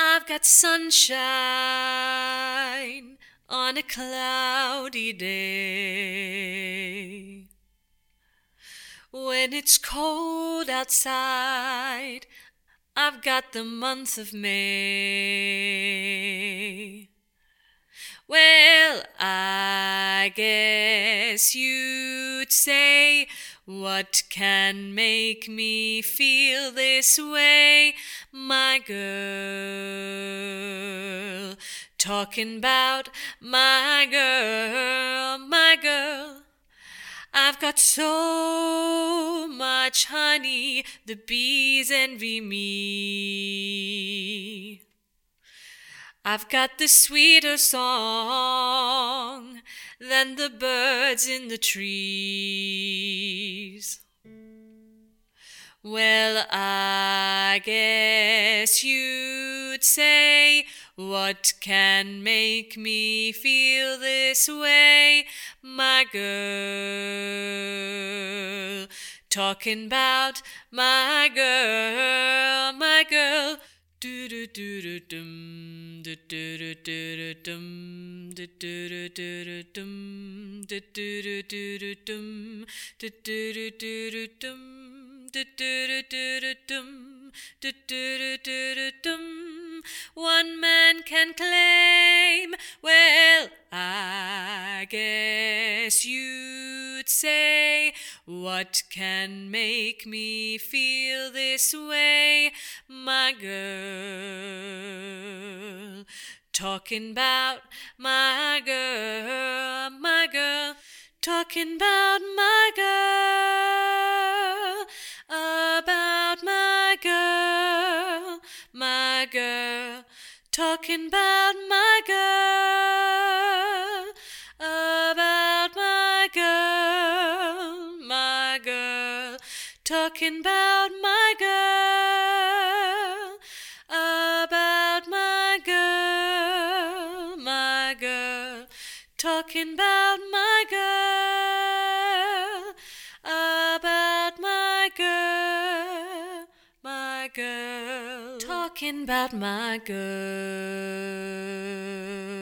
I've got sunshine on a cloudy day. When it's cold outside, I've got the month of May. Well, I guess you'd say, what can make me feel this way, my girl? Talking about my girl, my girl. I've got so much honey, the bees envy me. I've got the sweeter song than the birds in the trees. Well, I guess you'd say, what can make me feel this way, my girl? Talking about my girl, my girl. Do do do do dum, do do do do dum, do do do do dum, do do do do dum, do do do do dum. One man can claim, well, I guess you'd say, what can make me feel this way, my girl? Talking about my girl, my girl. Talking about my girl, about my girl, my girl. Talking about my girl, about my girl, my girl. Talking about my girl, about my girl, my girl. Talking about my girl, about my girl, my girl. Talking about my girl.